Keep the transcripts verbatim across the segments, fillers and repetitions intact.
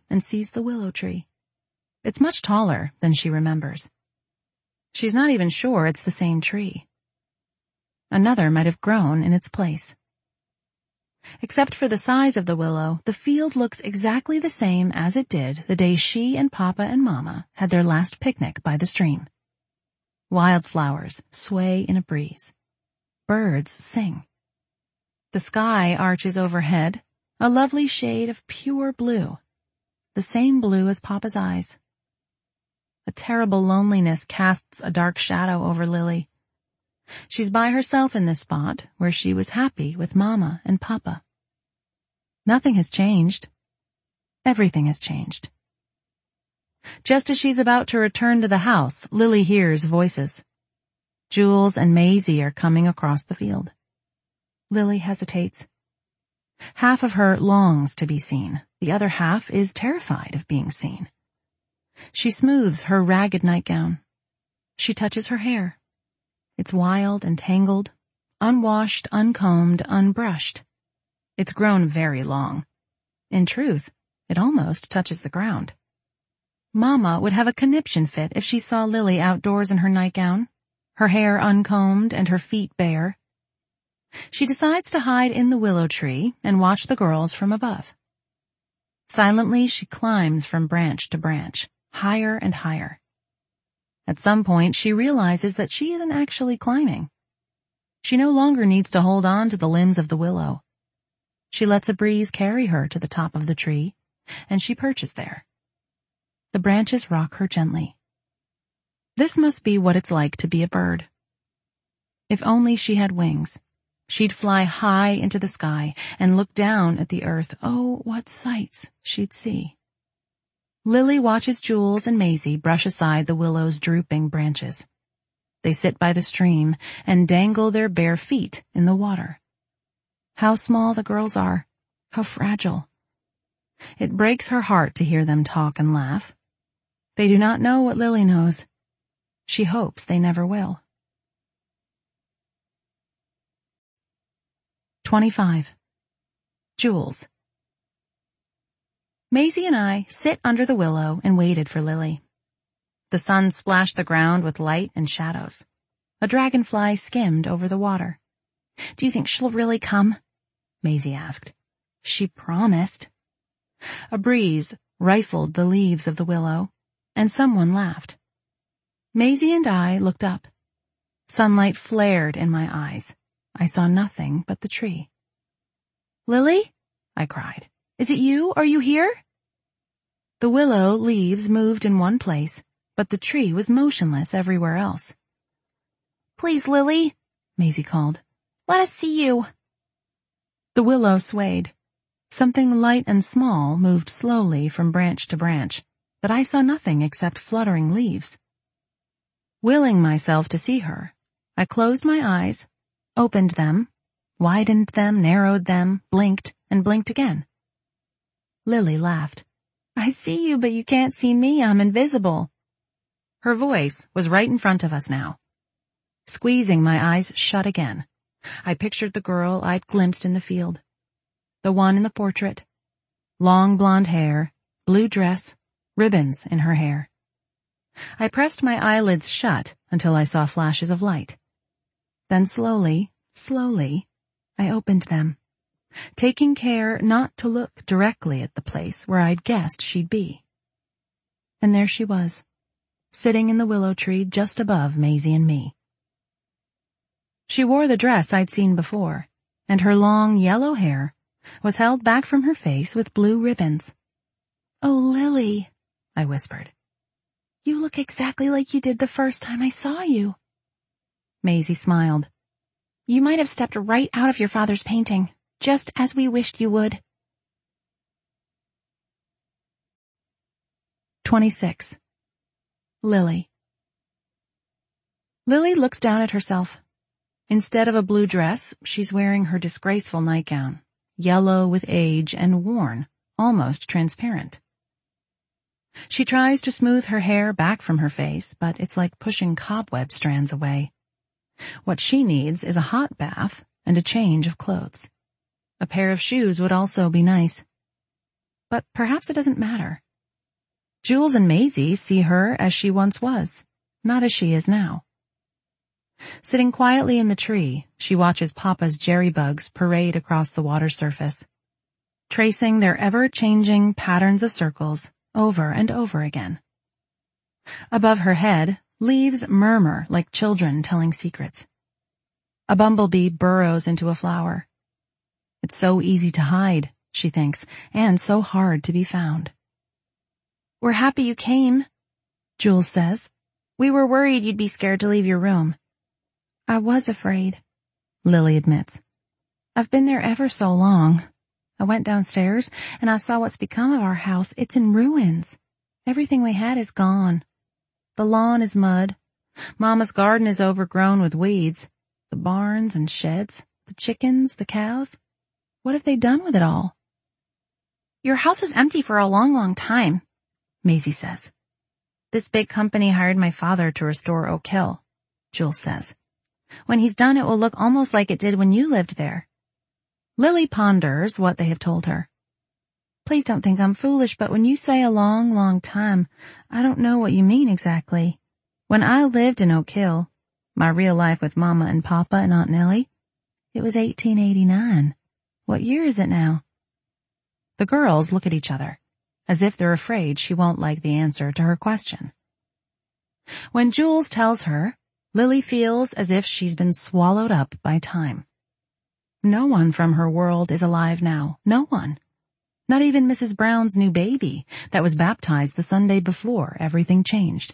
and sees the willow tree. It's much taller than she remembers. She's not even sure it's the same tree. Another might have grown in its place. Except for the size of the willow, the field looks exactly the same as it did the day she and Papa and Mama had their last picnic by the stream. Wildflowers sway in a breeze. Birds sing. The sky arches overhead, a lovely shade of pure blue, the same blue as Papa's eyes. A terrible loneliness casts a dark shadow over Lily. She's by herself in this spot where she was happy with Mama and Papa. Nothing has changed. Everything has changed. Just as she's about to return to the house, Lily hears voices. Jules and Maisie are coming across the field. Lily hesitates. Half of her longs to be seen. The other half is terrified of being seen. She smooths her ragged nightgown. She touches her hair. It's wild and tangled, unwashed, uncombed, unbrushed. It's grown very long. In truth, it almost touches the ground. Mama would have a conniption fit if she saw Lily outdoors in her nightgown, her hair uncombed and her feet bare. She decides to hide in the willow tree and watch the girls from above. Silently, she climbs from branch to branch, higher and higher. At some point, she realizes that she isn't actually climbing. She no longer needs to hold on to the limbs of the willow. She lets a breeze carry her to the top of the tree, and she perches there. The branches rock her gently. This must be what it's like to be a bird. If only she had wings, she'd fly high into the sky and look down at the earth. Oh, what sights she'd see. Lily watches Jules and Maisie brush aside the willow's drooping branches. They sit by the stream and dangle their bare feet in the water. How small the girls are, how fragile. It breaks her heart to hear them talk and laugh. They do not know what Lily knows. She hopes they never will. twenty-five. Jules. Maisie and I sit under the willow and waited for Lily. The sun splashed the ground with light and shadows. A dragonfly skimmed over the water. "Do you think she'll really come?" Maisie asked. "She promised." A breeze rifled the leaves of the willow, and someone laughed. Maisie and I looked up. Sunlight flared in my eyes. I saw nothing but the tree. "Lily?" I cried. "Is it you? Are you here?" The willow leaves moved in one place, but the tree was motionless everywhere else. "Please, Lily," Maisie called. "Let us see you." The willow swayed. Something light and small moved slowly from branch to branch, but I saw nothing except fluttering leaves. Willing myself to see her, I closed my eyes, opened them, widened them, narrowed them, blinked, and blinked again. Lily laughed. "I see you, but you can't see me. I'm invisible." Her voice was right in front of us now. Squeezing my eyes shut again, I pictured the girl I'd glimpsed in the field. The one in the portrait. Long blonde hair, blue dress, ribbons in her hair. I pressed my eyelids shut until I saw flashes of light. Then slowly, slowly, I opened them, taking care not to look directly at the place where I'd guessed she'd be. And there she was, sitting in the willow tree just above Maisie and me. She wore the dress I'd seen before, and her long yellow hair was held back from her face with blue ribbons. "Oh, Lily," I whispered. "You look exactly like you did the first time I saw you." Maisie smiled. "You might have stepped right out of your father's painting, just as we wished you would." twenty-six. Lily. Lily looks down at herself. Instead of a blue dress, she's wearing her disgraceful nightgown, yellow with age and worn, almost transparent. She tries to smooth her hair back from her face, but it's like pushing cobweb strands away. What she needs is a hot bath and a change of clothes. A pair of shoes would also be nice. But perhaps it doesn't matter. Jules and Maisie see her as she once was, not as she is now. Sitting quietly in the tree, she watches Papa's jerry bugs parade across the water surface, tracing their ever-changing patterns of circles over and over again. Above her head, leaves murmur like children telling secrets. A bumblebee burrows into a flower. It's so easy to hide, she thinks, and so hard to be found. "We're happy you came," Jules says. "We were worried you'd be scared to leave your room." "I was afraid," Lily admits. "I've been there ever so long. I went downstairs and I saw what's become of our house. It's in ruins. Everything we had is gone. The lawn is mud. Mama's garden is overgrown with weeds. The barns and sheds, the chickens, the cows. What have they done with it all?" "Your house was empty for a long, long time," Maisie says. "This big company hired my father to restore Oak Hill," Jules says. "When he's done, it will look almost like it did when you lived there." Lily ponders what they have told her. "Please don't think I'm foolish, but when you say a long, long time, I don't know what you mean exactly. When I lived in Oak Hill, my real life with Mama and Papa and Aunt Nellie, it was eighteen eighty-nine. What year is it now?" The girls look at each other, as if they're afraid she won't like the answer to her question. When Jules tells her, Lily feels as if she's been swallowed up by time. No one from her world is alive now. No one. Not even Missus Brown's new baby that was baptized the Sunday before everything changed.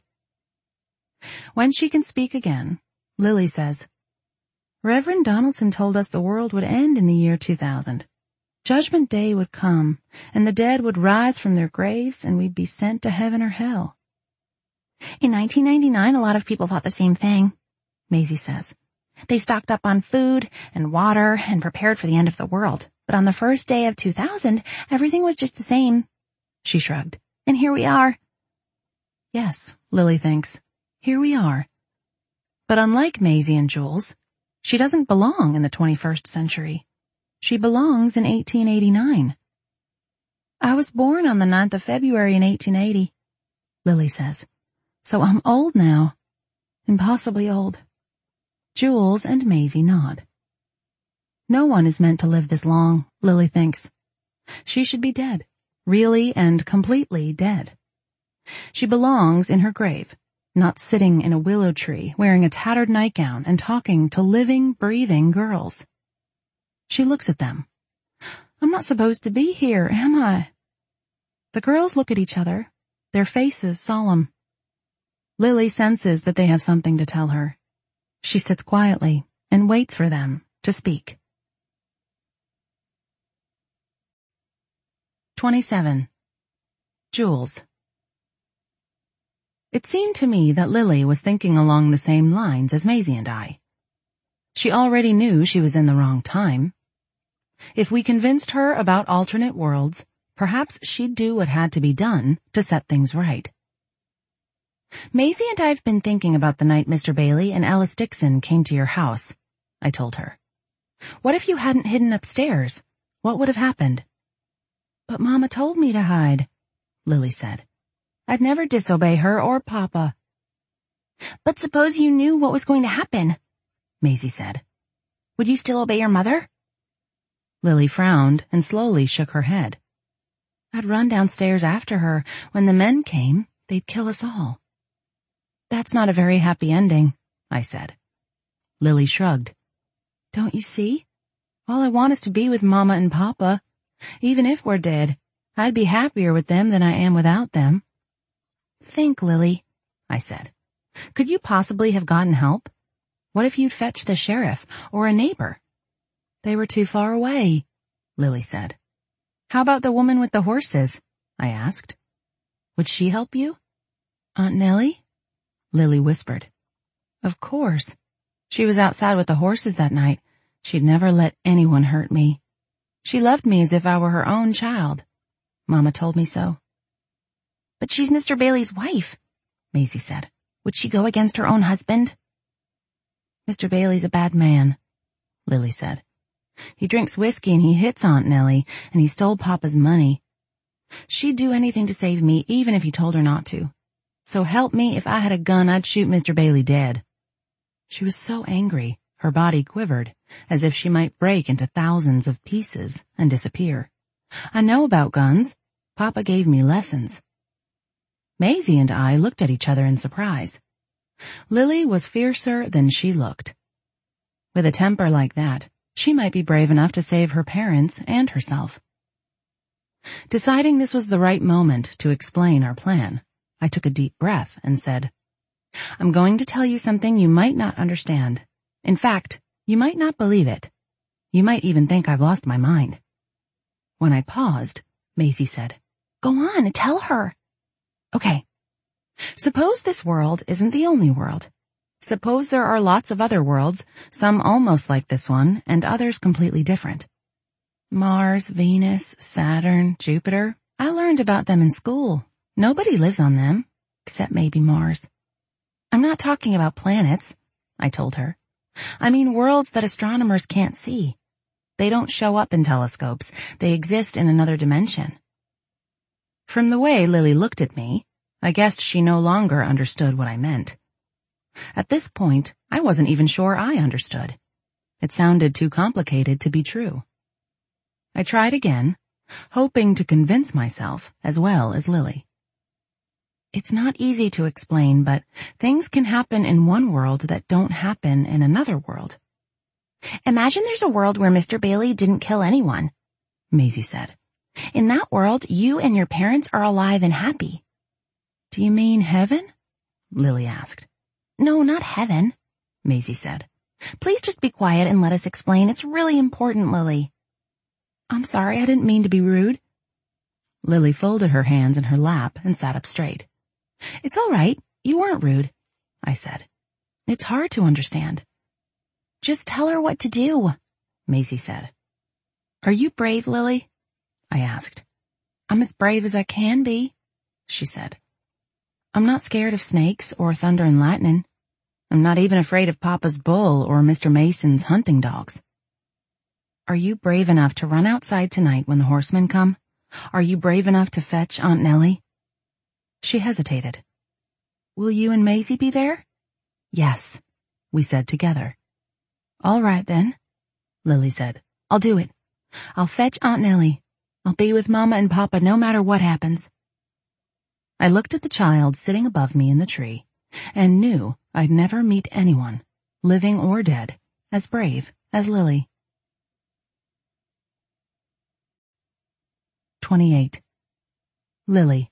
When she can speak again, Lily says, "Reverend Donaldson told us the world would end in the year two thousand. Judgment Day would come, and the dead would rise from their graves, and we'd be sent to heaven or hell." "In nineteen ninety-nine, a lot of people thought the same thing," Maisie says. "They stocked up on food and water and prepared for the end of the world. But on the first day of two thousand, everything was just the same." She shrugged. "And here we are." Yes, Lily thinks, here we are. But unlike Maisie and Jules, she doesn't belong in the twenty-first century. She belongs in eighteen eighty-nine. "I was born on the ninth of February in eighteen eighty, Lily says. "So I'm old now. Impossibly old." Jules and Maisie nod. No one is meant to live this long, Lily thinks. She should be dead, really and completely dead. She belongs in her grave, not sitting in a willow tree wearing a tattered nightgown and talking to living, breathing girls. She looks at them. "I'm not supposed to be here, am I?" The girls look at each other, their faces solemn. Lily senses that they have something to tell her. She sits quietly and waits for them to speak. twenty-seven. Jules. It seemed to me that Lily was thinking along the same lines as Maisie and I. She already knew she was in the wrong time. If we convinced her about alternate worlds, perhaps she'd do what had to be done to set things right. "Maisie and I have been thinking about the night Mister Bailey and Alice Dixon came to your house," I told her. "What if you hadn't hidden upstairs? What would have happened?" "But Mama told me to hide," Lily said. "I'd never disobey her or Papa." "But suppose you knew what was going to happen," Maisie said. "Would you still obey your mother?" Lily frowned and slowly shook her head. "I'd run downstairs after her. When the men came, they'd kill us all." "That's not a very happy ending," I said. Lily shrugged. "Don't you see? All I want is to be with Mama and Papa. Even if we're dead, I'd be happier with them than I am without them." "Think, Lily," I said. "Could you possibly have gotten help? What if you'd fetched the sheriff or a neighbor?" "They were too far away," Lily said. "How about the woman with the horses?" I asked. "Would she help you?" "Aunt Nellie?" Lily whispered. "Of course. She was outside with the horses that night. She'd never let anyone hurt me. She loved me as if I were her own child. Mama told me so." "But she's Mister Bailey's wife," Maisie said. "Would she go against her own husband?" "Mister Bailey's a bad man," Lily said. "He drinks whiskey and he hits Aunt Nellie, and he stole Papa's money. She'd do anything to save me, even if he told her not to. So help me, if I had a gun, I'd shoot Mister Bailey dead. She was so angry, her body quivered, as if she might break into thousands of pieces and disappear. I know about guns. Papa gave me lessons. Maisie and I looked at each other in surprise. Lily was fiercer than she looked. With a temper like that, she might be brave enough to save her parents and herself. Deciding this was the right moment to explain our plan, I took a deep breath and said, I'm going to tell you something you might not understand. In fact, you might not believe it. You might even think I've lost my mind. When I paused, Maisie said, Go on, tell her. Okay. Suppose this world isn't the only world. Suppose there are lots of other worlds, some almost like this one, and others completely different. Mars, Venus, Saturn, Jupiter. I learned about them in school. Nobody lives on them, except maybe Mars. I'm not talking about planets, I told her. I mean worlds that astronomers can't see. They don't show up in telescopes. They exist in another dimension. From the way Lily looked at me, I guessed she no longer understood what I meant. At this point, I wasn't even sure I understood. It sounded too complicated to be true. I tried again, hoping to convince myself as well as Lily. It's not easy to explain, but things can happen in one world that don't happen in another world. Imagine there's a world where Mister Bailey didn't kill anyone, Maisie said. In that world, you and your parents are alive and happy. Do you mean heaven? Lily asked. No, not heaven, Maisie said. Please just be quiet and let us explain. It's really important, Lily. I'm sorry, I didn't mean to be rude. Lily folded her hands in her lap and sat up straight. It's all right. You weren't rude, I said. It's hard to understand. Just tell her what to do, Maisie said. Are you brave, Lily? I asked. I'm as brave as I can be, she said. I'm not scared of snakes or thunder and lightning. I'm not even afraid of Papa's bull or Mister Mason's hunting dogs. Are you brave enough to run outside tonight when the horsemen come? Are you brave enough to fetch Aunt Nellie? She hesitated. Will you and Maisie be there? Yes, we said together. All right then, Lily said. I'll do it. I'll fetch Aunt Nellie. I'll be with Mama and Papa no matter what happens. I looked at the child sitting above me in the tree and knew I'd never meet anyone, living or dead, as brave as Lily. twenty-eight. Lily.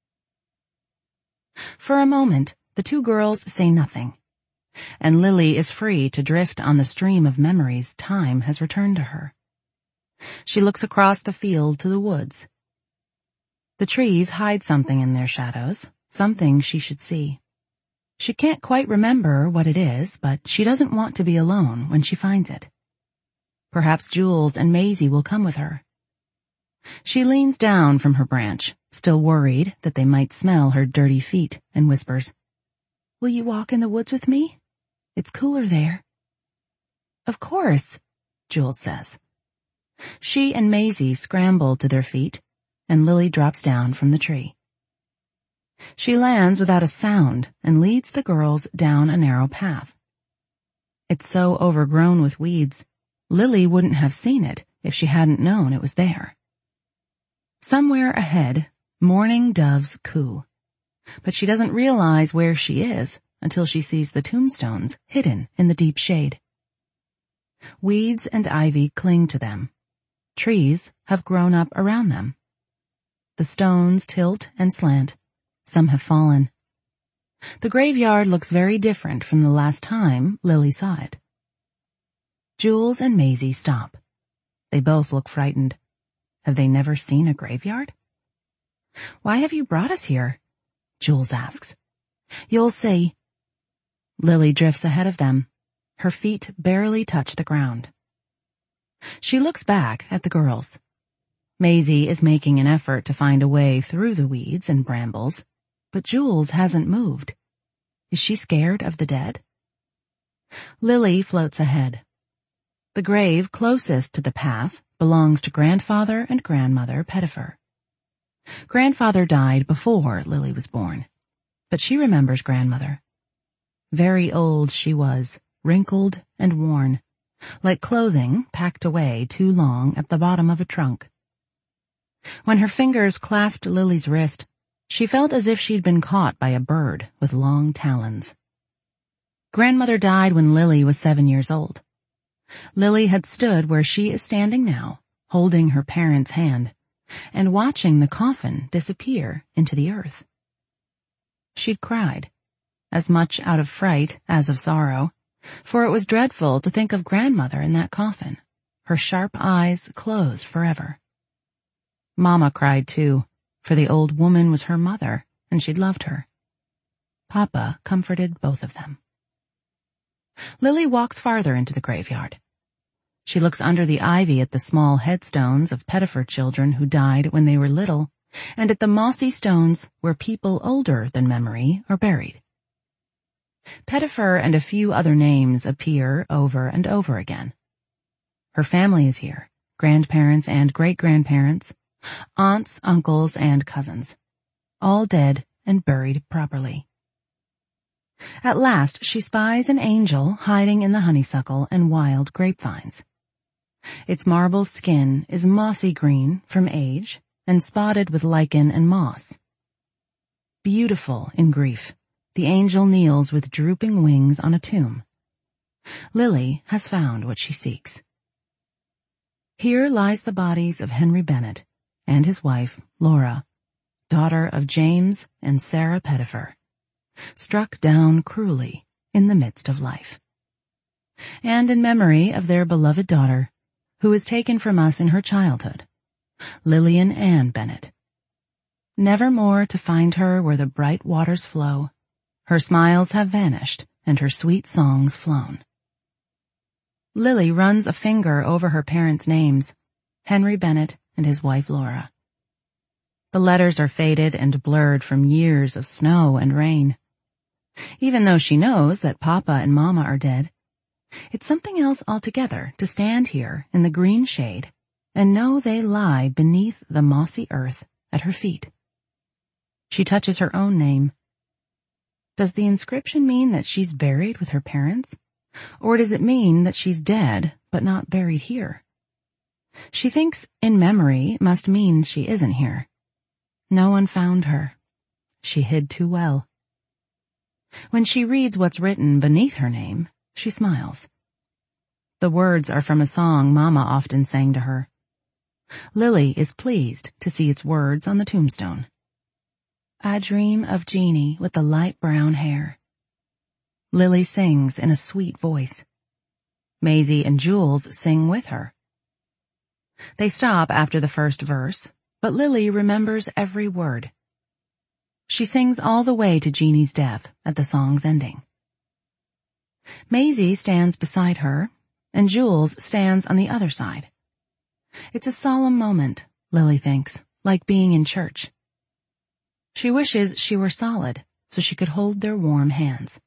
For a moment, the two girls say nothing, and Lily is free to drift on the stream of memories time has returned to her. She looks across the field to the woods. The trees hide something in their shadows, something she should see. She can't quite remember what it is, but she doesn't want to be alone when she finds it. Perhaps Jules and Maisie will come with her. She leans down from her branch, still worried that they might smell her dirty feet, and whispers, Will you walk in the woods with me? It's cooler there. Of course, Jules says. She and Maisie scramble to their feet, and Lily drops down from the tree. She lands without a sound and leads the girls down a narrow path. It's so overgrown with weeds, Lily wouldn't have seen it if she hadn't known it was there. Somewhere ahead, mourning doves coo, but she doesn't realize where she is until she sees the tombstones hidden in the deep shade. Weeds and ivy cling to them. Trees have grown up around them. The stones tilt and slant. Some have fallen. The graveyard looks very different from the last time Lily saw it. Jules and Maisie stop. They both look frightened. Have they never seen a graveyard? Why have you brought us here? Jules asks. You'll see. Lily drifts ahead of them. Her feet barely touch the ground. She looks back at the girls. Maisie is making an effort to find a way through the weeds and brambles, but Jules hasn't moved. Is she scared of the dead? Lily floats ahead. The grave closest to the path belongs to Grandfather and Grandmother Pettifer. Grandfather died before Lily was born, but she remembers grandmother. Very old she was, wrinkled and worn, like clothing packed away too long at the bottom of a trunk. When her fingers clasped Lily's wrist, she felt as if she'd been caught by a bird with long talons. Grandmother died when Lily was seven years old. Lily had stood where she is standing now, holding her parents' hand, and watching the coffin disappear into the earth. She'd cried, as much out of fright as of sorrow, for it was dreadful to think of grandmother in that coffin, her sharp eyes closed forever. Mama cried too, for the old woman was her mother, and she'd loved her. Papa comforted both of them. Lily walks farther into the graveyard. She looks under the ivy at the small headstones of Pettifer children who died when they were little, and at the mossy stones where people older than memory are buried. Pettifer and a few other names appear over and over again. Her family is here, grandparents and great-grandparents, aunts, uncles, and cousins, all dead and buried properly. At last she spies an angel hiding in the honeysuckle and wild grapevines. Its marble skin is mossy green from age and spotted with lichen and moss. Beautiful in grief, the angel kneels with drooping wings on a tomb. Lily has found what she seeks. Here lies the bodies of Henry Bennett and his wife, Laura, daughter of James and Sarah Pettifer, struck down cruelly in the midst of life. And in memory of their beloved daughter, who was taken from us in her childhood, Lillian Ann Bennett. Never more to find her where the bright waters flow, her smiles have vanished and her sweet songs flown. Lily runs a finger over her parents' names, Henry Bennett and his wife Laura. The letters are faded and blurred from years of snow and rain. Even though she knows that Papa and Mama are dead, it's something else altogether to stand here in the green shade and know they lie beneath the mossy earth at her feet. She touches her own name. Does the inscription mean that she's buried with her parents? Or does it mean that she's dead but not buried here? She thinks in memory must mean she isn't here. No one found her. She hid too well. When she reads what's written beneath her name, she smiles. The words are from a song Mama often sang to her. Lily is pleased to see its words on the tombstone. I dream of Jeannie with the light brown hair. Lily sings in a sweet voice. Maisie and Jules sing with her. They stop after the first verse, but Lily remembers every word. She sings all the way to Jeannie's death at the song's ending. Maisie stands beside her, and Jules stands on the other side. It's a solemn moment, Lily thinks, like being in church. She wishes she were solid, so she could hold their warm hands.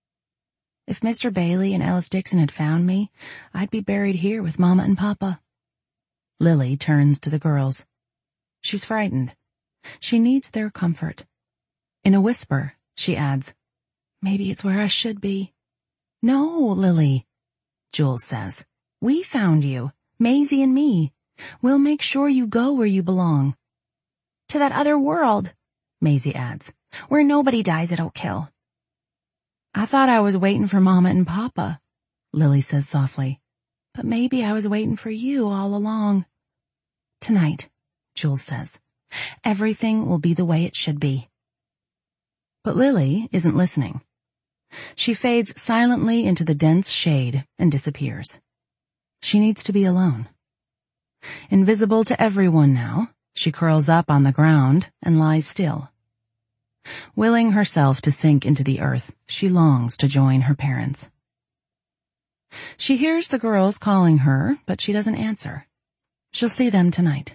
If Mister Bailey and Ellis Dixon had found me, I'd be buried here with Mama and Papa. Lily turns to the girls. She's frightened. She needs their comfort. In a whisper, she adds, maybe it's where I should be. No, Lily, Jules says. We found you, Maisie and me. We'll make sure you go where you belong. To that other world, Maisie adds, where nobody dies at Oak Hill. I thought I was waiting for Mama and Papa, Lily says softly. But maybe I was waiting for you all along. Tonight, Jules says, everything will be the way it should be. But Lily isn't listening. She fades silently into the dense shade and disappears. She needs to be alone. Invisible to everyone now, she curls up on the ground and lies still. Willing herself to sink into the earth, she longs to join her parents. She hears the girls calling her, but she doesn't answer. She'll see them tonight.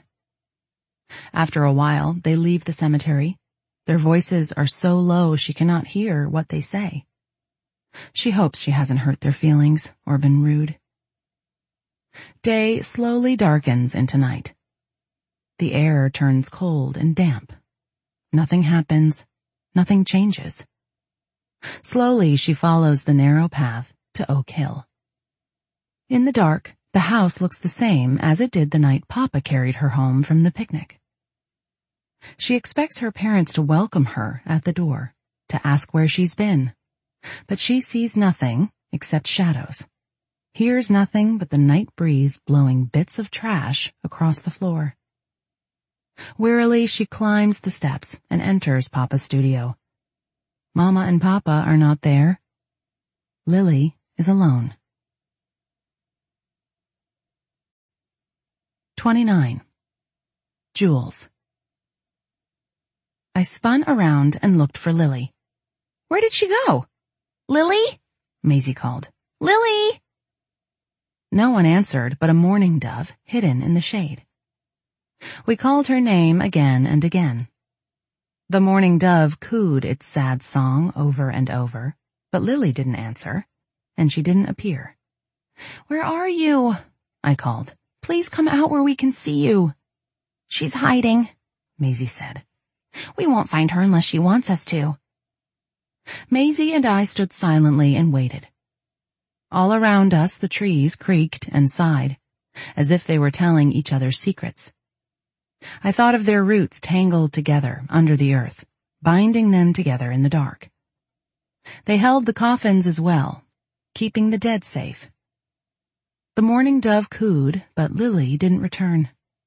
After a while, they leave the cemetery. Their voices are so low she cannot hear what they say. She hopes she hasn't hurt their feelings or been rude. Day slowly darkens into night. the air turns cold and damp. Nothing happens. Nothing changes. Slowly, she follows the narrow path to Oak Hill. In the dark, the house looks the same as it did the night Papa carried her home from the picnic. She expects her parents to welcome her at the door, to ask where she's been. But she sees nothing except shadows, hears nothing but the night breeze blowing bits of trash across the floor. Wearily, she climbs the steps and enters Papa's studio. Mama and Papa are not there. Lily is alone. twenty-nine. Jules. I spun around and looked for Lily. Where did she go? Lily? Maisie called. Lily! No one answered but a mourning dove hidden in the shade. We called her name again and again. The mourning dove cooed its sad song over and over, but Lily didn't answer, and she didn't appear. Where are you? I called. Please come out where we can see you. She's hiding, Maisie said. We won't find her unless she wants us to. Maisie and I stood silently and waited. All around us the trees creaked and sighed, as if they were telling each other secrets. I thought of their roots tangled together under the earth, binding them together in the dark. They held the coffins as well, keeping the dead safe. The mourning dove cooed, but Lily didn't return.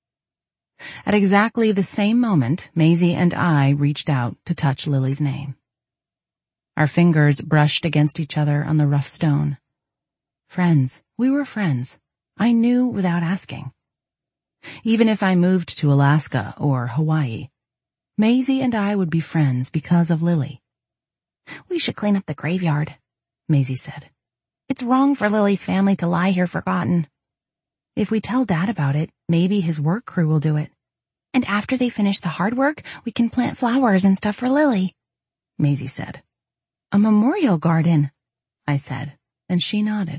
At exactly the same moment, Maisie and I reached out to touch Lily's name. Our fingers brushed against each other on the rough stone. Friends, we were friends. I knew without asking. Even if I moved to Alaska or Hawaii, Maisie and I would be friends because of Lily. We should clean up the graveyard, Maisie said. It's wrong for Lily's family to lie here forgotten. If we tell Dad about it, maybe his work crew will do it. And after they finish the hard work, we can plant flowers and stuff for Lily, Maisie said. A memorial garden, I said, and she nodded.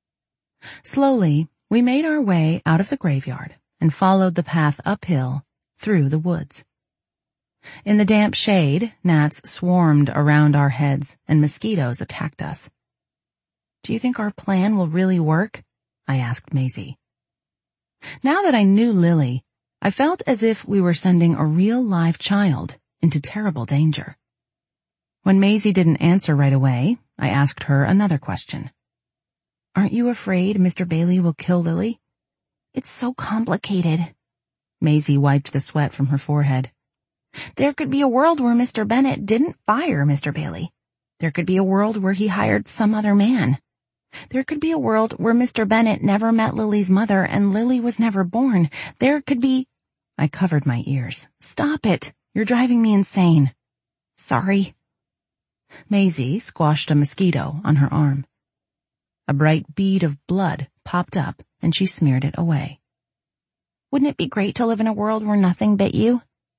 Slowly, we made our way out of the graveyard and followed the path uphill through the woods. In the damp shade, gnats swarmed around our heads and mosquitoes attacked us. Do you think our plan will really work? I asked Maisie. Now that I knew Lily, I felt as if we were sending a real live child into terrible danger. When Maisie didn't answer right away, I asked her another question. Aren't you afraid Mister Bailey will kill Lily? It's so complicated. Maisie wiped the sweat from her forehead. There could be a world where Mister Bennett didn't fire Mister Bailey. There could be a world where he hired some other man. There could be a world where Mister Bennett never met Lily's mother and Lily was never born. There could be... I covered my ears. Stop it. You're driving me insane. Sorry. Maisie squashed a mosquito on her arm. A bright bead of blood popped up and she smeared it away. Wouldn't it be great to live in a world where nothing bit you?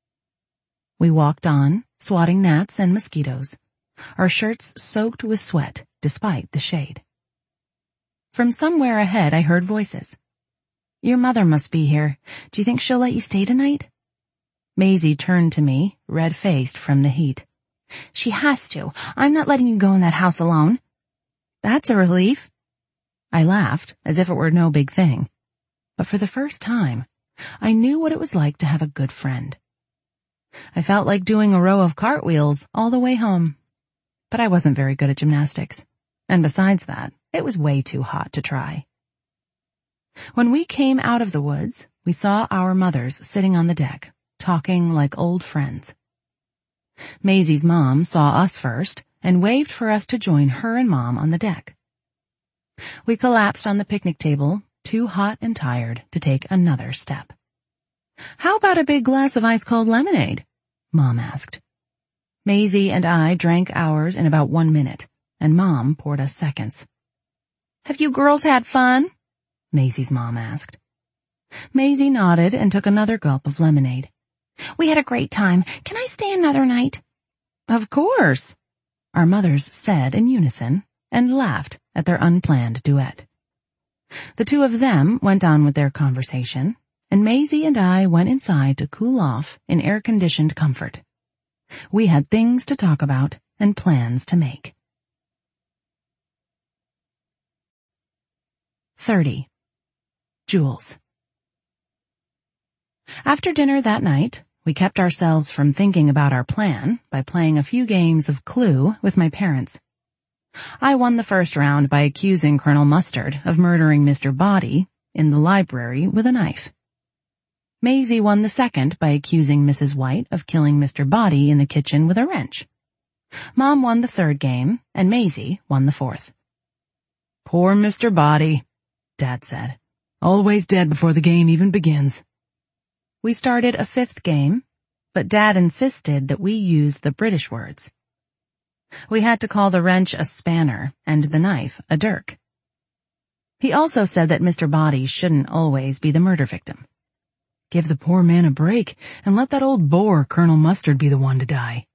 We walked on, swatting gnats and mosquitoes, our shirts soaked with sweat despite the shade. From somewhere ahead I heard voices. Your mother must be here. Do you think she'll let you stay tonight? Maisie turned to me, red-faced from the heat. She has to. I'm not letting you go in that house alone. That's a relief. I laughed, as if it were no big thing. But for the first time, I knew what it was like to have a good friend. I felt like doing a row of cartwheels all the way home. But I wasn't very good at gymnastics. And besides that, it was way too hot to try. When we came out of the woods, we saw our mothers sitting on the deck, talking like old friends. Maisie's mom saw us first and waved for us to join her and Mom on the deck. We collapsed on the picnic table, too hot and tired to take another step. How about a big glass of ice-cold lemonade? Mom asked. Maisie and I drank ours in about one minute, and Mom poured us seconds. Have you girls had fun? Maisie's mom asked. Maisie nodded and took another gulp of lemonade. We had a great time. Can I stay another night? Of course, our mothers said in unison and laughed at their unplanned duet. The two of them went on with their conversation, and Maisie and I went inside to cool off in air-conditioned comfort. We had things to talk about and plans to make. thirty. Jules. After dinner that night, we kept ourselves from thinking about our plan by playing a few games of Clue with my parents. I won the first round by accusing Colonel Mustard of murdering Mister Body in the library with a knife. Maisie won the second by accusing Missus White of killing Mister Body in the kitchen with a wrench. Mom won the third game, and Maisie won the fourth. "Poor Mister Body," Dad said. "Always dead before the game even begins." We started a fifth game, but Dad insisted that we use the British words. We had to call the wrench a spanner and the knife a dirk. He also said that Mister Body shouldn't always be the murder victim. "Give the poor man a break and let that old bore Colonel Mustard be the one to die."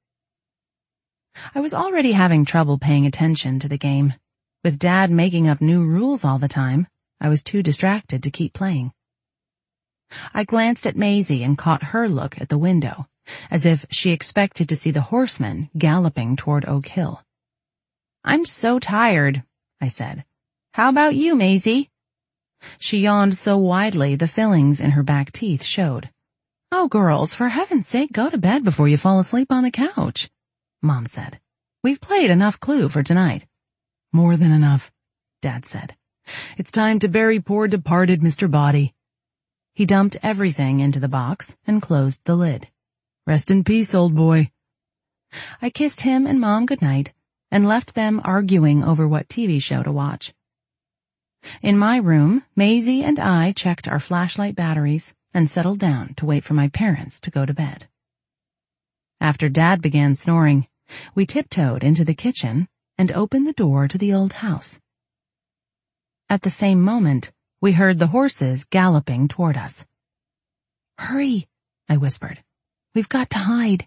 I was already having trouble paying attention to the game. With Dad making up new rules all the time, I was too distracted to keep playing. I glanced at Maisie and caught her look at the window, as if she expected to see the horsemen galloping toward Oak Hill. "I'm so tired," I said. "How about you, Maisie?" She yawned so widely the fillings in her back teeth showed. "Oh, girls, for heaven's sake, go to bed before you fall asleep on the couch," Mom said. "We've played enough Clue for tonight." "More than enough," Dad said. "It's time to bury poor departed Mister Body." He dumped everything into the box and closed the lid. "Rest in peace, old boy." I kissed him and Mom goodnight and left them arguing over what T V show to watch. In my room, Maisie and I checked our flashlight batteries and settled down to wait for my parents to go to bed. After Dad began snoring, we tiptoed into the kitchen and opened the door to the old house. At the same moment, we heard the horses galloping toward us. "Hurry," I whispered. "We've got to hide."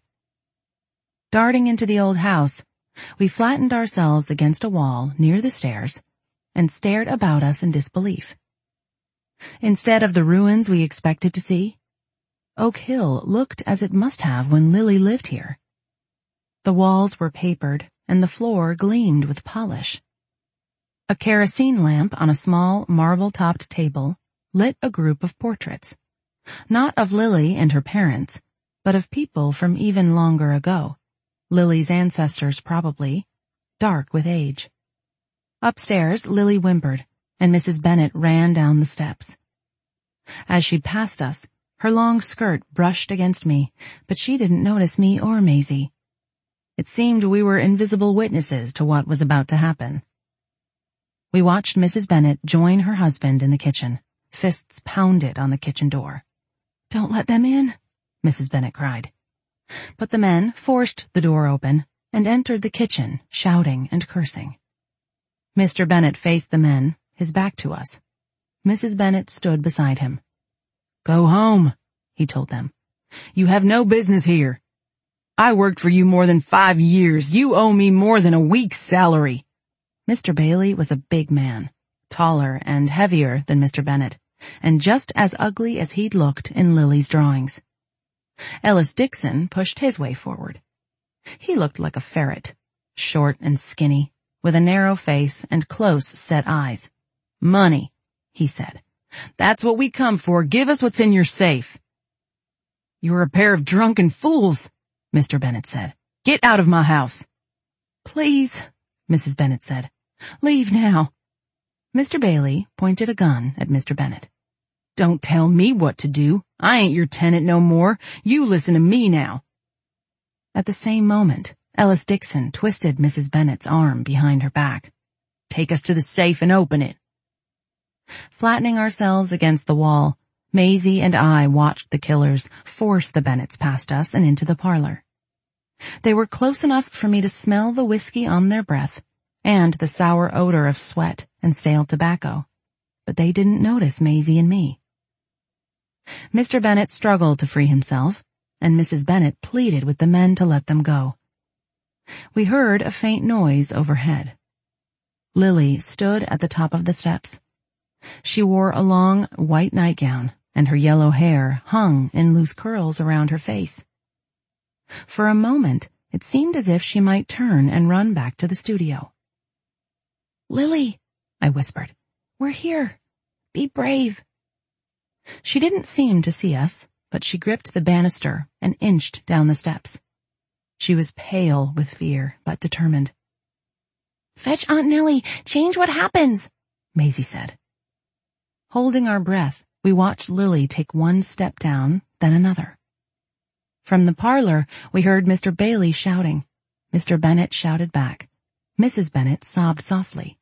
Darting into the old house, we flattened ourselves against a wall near the stairs and stared about us in disbelief. Instead of the ruins we expected to see, Oak Hill looked as it must have when Lily lived here. The walls were papered and the floor gleamed with polish. A kerosene lamp on a small marble-topped table lit a group of portraits, not of Lily and her parents, but of people from even longer ago, Lily's ancestors probably, dark with age. Upstairs, Lily whimpered, and Missus Bennet ran down the steps. As she passed us, her long skirt brushed against me, but she didn't notice me or Maisie. It seemed we were invisible witnesses to what was about to happen. We watched Missus Bennet join her husband in the kitchen, fists pounded on the kitchen door. "Don't let them in," Missus Bennet cried. But the men forced the door open and entered the kitchen, shouting and cursing. Mister Bennet faced the men, his back to us. Missus Bennet stood beside him. "Go home," he told them. "You have no business here. I worked for you more than five years. You owe me more than a week's salary." Mister Bailey was a big man, taller and heavier than Mister Bennet, and just as ugly as he'd looked in Lily's drawings. Ellis Dixon pushed his way forward. He looked like a ferret, short and skinny, with a narrow face and close-set eyes. "Money," he said. "That's what we come for. Give us what's in your safe." "You're a pair of drunken fools," Mister Bennet said. "Get out of my house." "Please," Missus Bennet said. "Leave now." Mister Bailey pointed a gun at Mister Bennet. "Don't tell me what to do. I ain't your tenant no more. You listen to me now." At the same moment, Ellis Dixon twisted Missus Bennet's arm behind her back. "Take us to the safe and open it." Flattening ourselves against the wall, Maisie and I watched the killers force the Bennets past us and into the parlor. They were close enough for me to smell the whiskey on their breath and the sour odor of sweat and stale tobacco, but they didn't notice Maisie and me. Mister Bennet struggled to free himself, and Missus Bennet pleaded with the men to let them go. We heard a faint noise overhead. Lily stood at the top of the steps. She wore a long white nightgown and her yellow hair hung in loose curls around her face. For a moment, it seemed as if she might turn and run back to the studio. "Lily," I whispered, "we're here. Be brave." She didn't seem to see us, but she gripped the banister and inched down the steps. She was pale with fear, but determined. "Fetch Aunt Nellie. Change what happens," Maisie said. Holding our breath, we watched Lily take one step down, then another. From the parlor, we heard Mister Bailey shouting. Mister Bennet shouted back. Missus Bennet sobbed softly.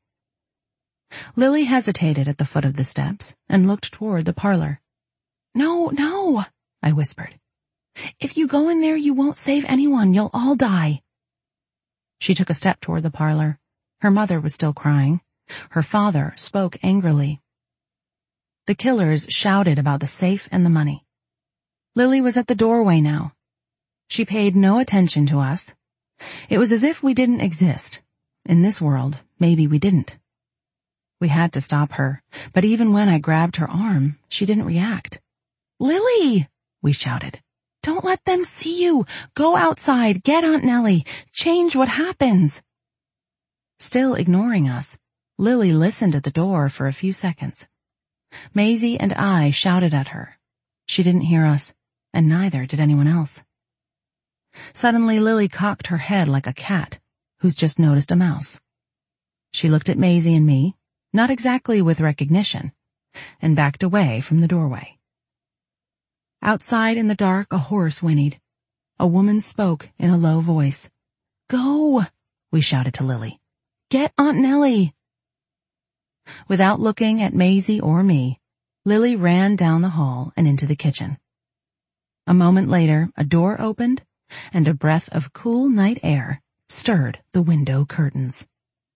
Lily hesitated at the foot of the steps and looked toward the parlor. "No, no," I whispered. "If you go in there, you won't save anyone. You'll all die." She took a step toward the parlor. Her mother was still crying. Her father spoke angrily. The killers shouted about the safe and the money. Lily was at the doorway now. She paid no attention to us. It was as if we didn't exist. In this world, maybe we didn't. We had to stop her, but even when I grabbed her arm, she didn't react. "Lily!" we shouted. "Don't let them see you. Go outside. Get Aunt Nellie. Change what happens." Still ignoring us, Lily listened at the door for a few seconds. Maisie and I shouted at her. She didn't hear us, and neither did anyone else. Suddenly Lily cocked her head like a cat who's just noticed a mouse. She looked at Maisie and me, not exactly with recognition, and backed away from the doorway. Outside in the dark, a horse whinnied. A woman spoke in a low voice. "Go," we shouted to Lily. "Get Aunt Nellie." Without looking at Maisie or me, Lily ran down the hall and into the kitchen. A moment later, a door opened, and a breath of cool night air stirred the window curtains.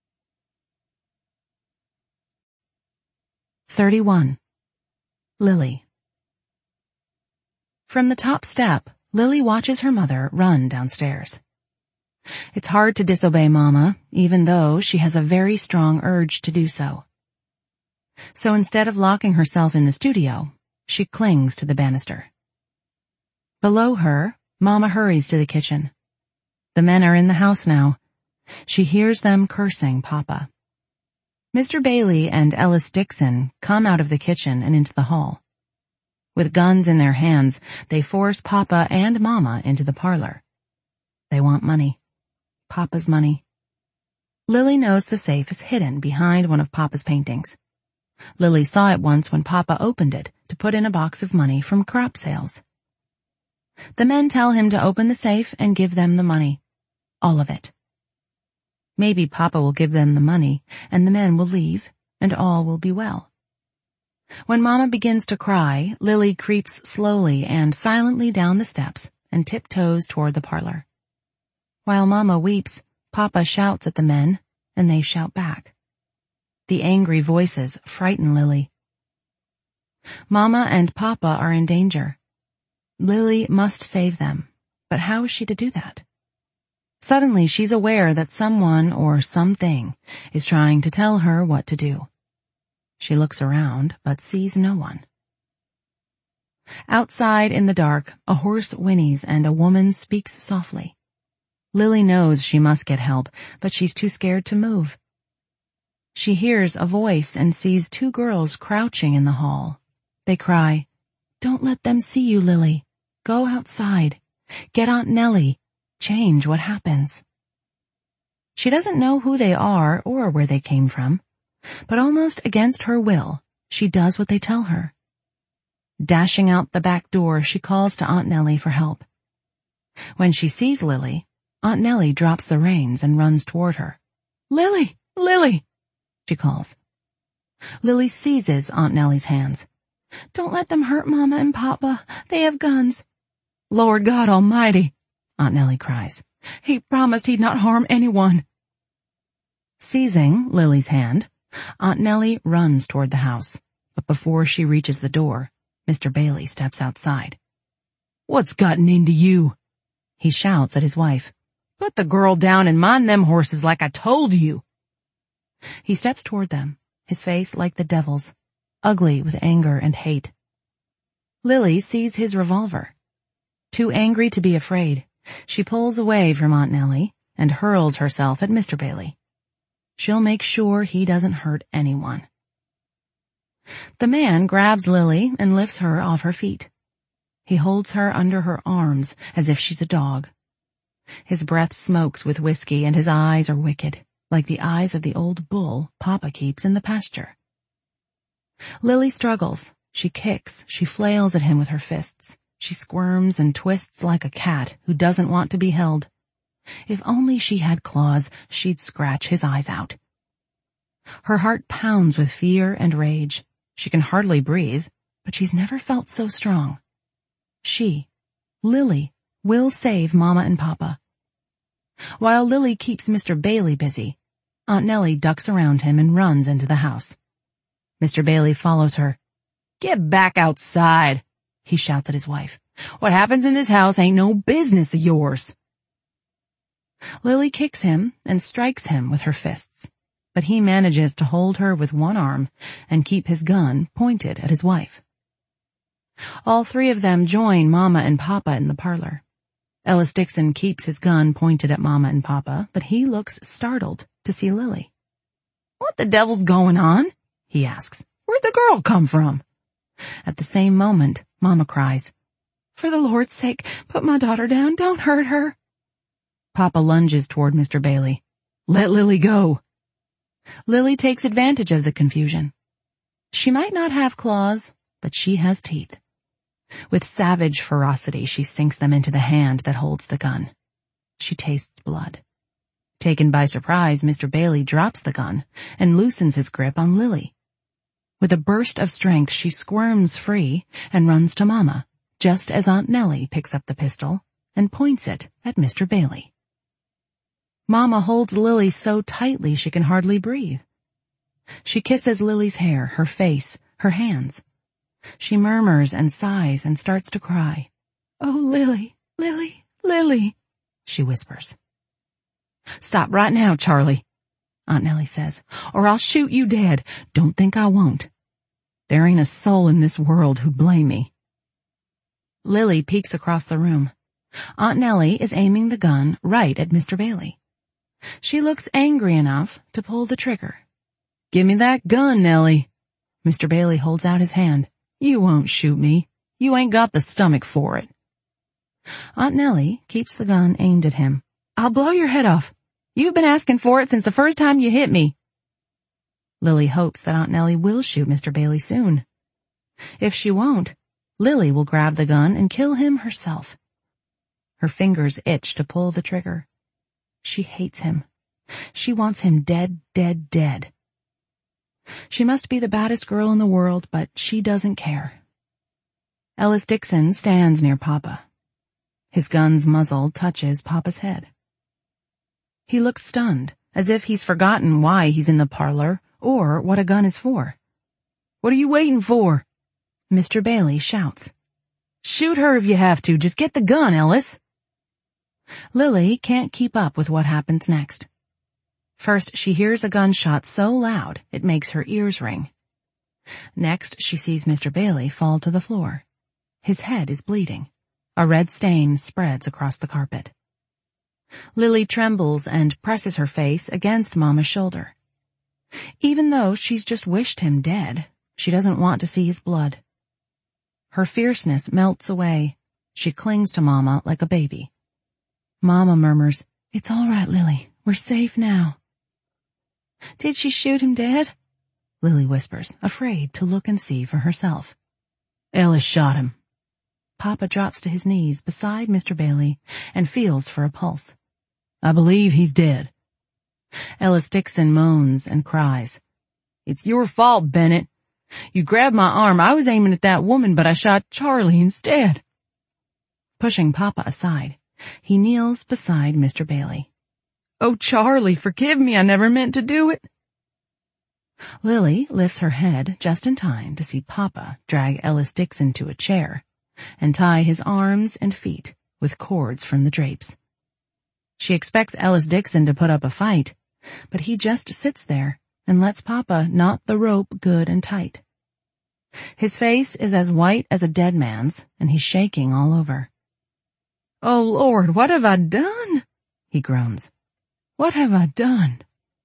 thirty-one. Lily. From the top step, Lily watches her mother run downstairs. It's hard to disobey Mama, even though she has a very strong urge to do so. So instead of locking herself in the studio, she clings to the banister. Below her, Mama hurries to the kitchen. The men are in the house now. She hears them cursing Papa. Mister Bailey and Ellis Dixon come out of the kitchen and into the hall. With guns in their hands, they force Papa and Mama into the parlor. They want money. Papa's money. Lily knows the safe is hidden behind one of Papa's paintings. Lily saw it once when Papa opened it to put in a box of money from crop sales. The men tell him to open the safe and give them the money. All of it. Maybe Papa will give them the money, and the men will leave, and all will be well. When Mama begins to cry, Lily creeps slowly and silently down the steps and tiptoes toward the parlor. While Mama weeps, Papa shouts at the men, and they shout back. The angry voices frighten Lily. Mama and Papa are in danger. Lily must save them, but how is she to do that? Suddenly she's aware that someone or something is trying to tell her what to do. She looks around, but sees no one. Outside in the dark, a horse whinnies and a woman speaks softly. Lily knows she must get help, but she's too scared to move. She hears a voice and sees two girls crouching in the hall. They cry, "Don't let them see you, Lily. Go outside. Get Aunt Nellie. Change what happens." She doesn't know who they are or where they came from, but almost against her will, she does what they tell her. Dashing out the back door, she calls to Aunt Nellie for help. When she sees Lily, Aunt Nellie drops the reins and runs toward her. "Lily! Lily!" she calls. Lily seizes Aunt Nellie's hands. "Don't let them hurt Mama and Papa. They have guns." "Lord God Almighty!" Aunt Nellie cries. "He promised he'd not harm anyone." Seizing Lily's hand, Aunt Nellie runs toward the house, but before she reaches the door, Mister Bailey steps outside. "What's gotten into you?" he shouts at his wife. "Put the girl down and mind them horses like I told you." He steps toward them, his face like the devil's, ugly with anger and hate. Lily sees his revolver. Too angry to be afraid, she pulls away from Aunt Nellie and hurls herself at Mister Bailey. She'll make sure he doesn't hurt anyone. The man grabs Lily and lifts her off her feet. He holds her under her arms as if she's a dog. His breath smokes with whiskey and his eyes are wicked, like the eyes of the old bull Papa keeps in the pasture. Lily struggles. She kicks. She flails at him with her fists. She squirms and twists like a cat who doesn't want to be held. If only she had claws, she'd scratch his eyes out. Her heart pounds with fear and rage. She can hardly breathe, but she's never felt so strong. She, Lily, will save Mama and Papa. While Lily keeps Mister Bailey busy, Aunt Nellie ducks around him and runs into the house. Mister Bailey follows her. "Get back outside," he shouts at his wife. "What happens in this house ain't no business of yours." Lily kicks him and strikes him with her fists, but he manages to hold her with one arm and keep his gun pointed at his wife. All three of them join Mama and Papa in the parlor. Ellis Dixon keeps his gun pointed at Mama and Papa, but he looks startled to see Lily. "What the devil's going on?" he asks. "Where'd the girl come from?" At the same moment, Mama cries, "For the Lord's sake, put my daughter down. Don't hurt her." Papa lunges toward Mister Bailey. "Let Lily go." Lily takes advantage of the confusion. She might not have claws, but she has teeth. With savage ferocity, she sinks them into the hand that holds the gun. She tastes blood. Taken by surprise, Mister Bailey drops the gun and loosens his grip on Lily. With a burst of strength, she squirms free and runs to Mama, just as Aunt Nellie picks up the pistol and points it at Mister Bailey. Mama holds Lily so tightly she can hardly breathe. She kisses Lily's hair, her face, her hands. She murmurs and sighs and starts to cry. "Oh, Lily, Lily, Lily," she whispers. "Stop right now, Charlie," Aunt Nellie says, "or I'll shoot you dead. Don't think I won't. There ain't a soul in this world who'd blame me." Lily peeks across the room. Aunt Nellie is aiming the gun right at Mister Bailey. She looks angry enough to pull the trigger. "Give me that gun, Nellie." Mister Bailey holds out his hand. "You won't shoot me. You ain't got the stomach for it." Aunt Nellie keeps the gun aimed at him. "I'll blow your head off. You've been asking for it since the first time you hit me." Lily hopes that Aunt Nellie will shoot Mister Bailey soon. If she won't, Lily will grab the gun and kill him herself. Her fingers itch to pull the trigger. She hates him. She wants him dead, dead, dead. She must be the baddest girl in the world, but she doesn't care. Ellis Dixon stands near Papa. His gun's muzzle touches Papa's head. He looks stunned, as if he's forgotten why he's in the parlor or what a gun is for. "What are you waiting for?" Mister Bailey shouts. "Shoot her if you have to. Just get the gun, Ellis." Lily can't keep up with what happens next. First, she hears a gunshot so loud it makes her ears ring. Next, she sees Mister Bailey fall to the floor. His head is bleeding. A red stain spreads across the carpet. Lily trembles and presses her face against Mama's shoulder. Even though she's just wished him dead, she doesn't want to see his blood. Her fierceness melts away. She clings to Mama like a baby. Mama murmurs, "It's all right, Lily. We're safe now." "Did she shoot him dead?" Lily whispers, afraid to look and see for herself. "Ellis shot him." Papa drops to his knees beside Mister Bailey and feels for a pulse. "I believe he's dead." Ellis Dixon moans and cries. "It's your fault, Bennett. You grabbed my arm. I was aiming at that woman, but I shot Charlie instead." Pushing Papa aside, he kneels beside Mister Bailey. "Oh, Charlie, forgive me. I never meant to do it." Lily lifts her head just in time to see Papa drag Ellis Dixon to a chair and tie his arms and feet with cords from the drapes. She expects Ellis Dixon to put up a fight, but he just sits there and lets Papa knot the rope good and tight. His face is as white as a dead man's, and he's shaking all over. "Oh, Lord, what have I done?" he groans. "What have I done?"